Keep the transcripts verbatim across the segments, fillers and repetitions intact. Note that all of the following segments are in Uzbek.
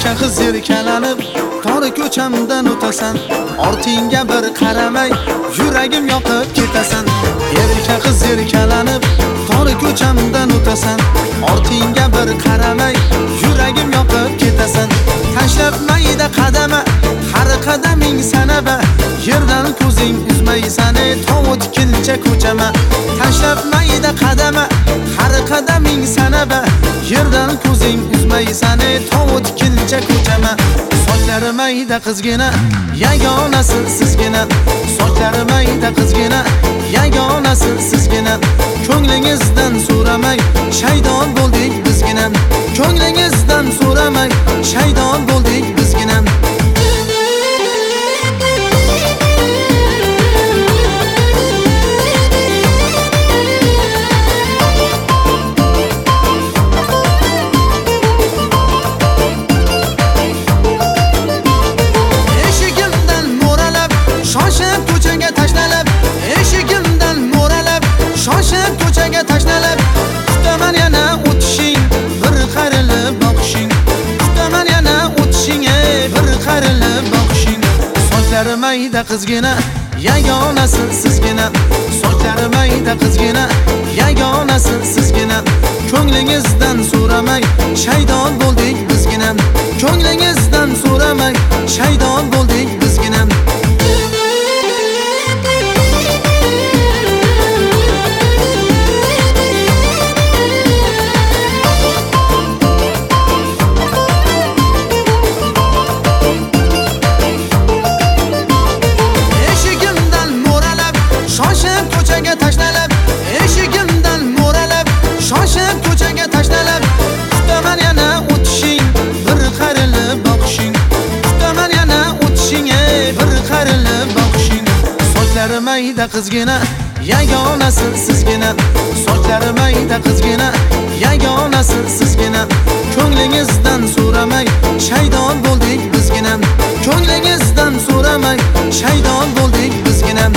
Erka qiz yelkalanib tor ko'chamdan o'tasan, ortingga bir qaramay yuragim yoqib ketasan. Erka qiz yelkalanib tor ko'chamdan o'tasan, ortingga bir qaramay yuragim yoqib ketasan. Tashlab mayda qadama, har qadaming sanaba, yerdan ko'zing uzmaysan ey tovut kilcha ko'chama. Tashlab mayda qadama, har qadaming sanaba, yerdan ko'zing uzmaysan ey tovut kilcha ko'chama. Sochlari mayda qizgina, yagonasi sizgina. Sochlari mayda qizgina, yagonasi sizgina. Ko'nglingizdan so'ramay shaydon bo'ldik bizgina. Ko'nglingizdan so'ramay shaydon bo'ldik bizgina. Eshigimdan mo'ralab, shoshib ko'chaga tashnalab, eshigimdan mo'ralab, shoshib ko'chaga tashnalab, kutaman yana o'tishing, bir qarilib boqishing. Kutaman yana o'tishing, ey bir qarilib boqishing. Sochlari mayda qizgina, yagonasi sizgina. Sochlari mayda qizgina, yagonasi sizgina. Ko'nglingizdan so'ramay shaydon bo'ldik bizgina. Ko'nglingizdan so'ramay shaydon bo'ldik bizgina. Eshigimdan mo'ralab, shoshib ko'chaga tashnalab, eshigimdan mo'ralab, shoshib ko'chaga tashnalab, kutaman yana o'tishing, bir qarilib boqishing. Kutaman yana o'tishing, ey bir qarilib boqishing. Sochlari mayda qizgina, yagonasi sizgina. Sochlari mayda qizgina, yagonasi sizgina. Ko'nglingizdan so'ramay shaydon bo'ldik bizgina. Ko'nglingizdan so'ramay shaydon bo'ldik bizgina.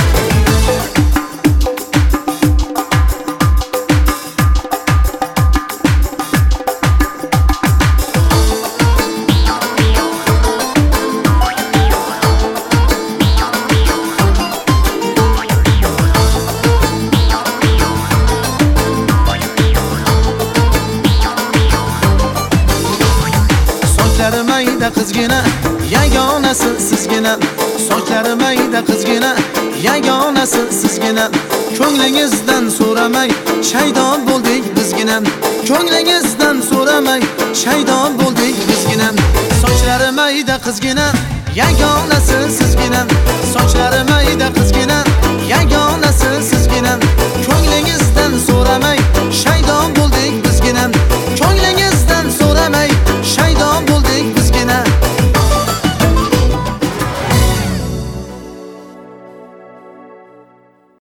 Sochlari mayda qizgina, yagonasi sizgina. Sochlari mayda qizgina, yagonasi sizgina. Ko'nglingizdan so'ramay shaydon bo'ldik bizgina. Ko'nglingizdan so'ramay shaydon bo'ldik bizgina. Sochlari mayda qizgina, yagonasi sizgina. Sochlari mayda qizgina, yagonasi sizgina. Ko'nglingizdan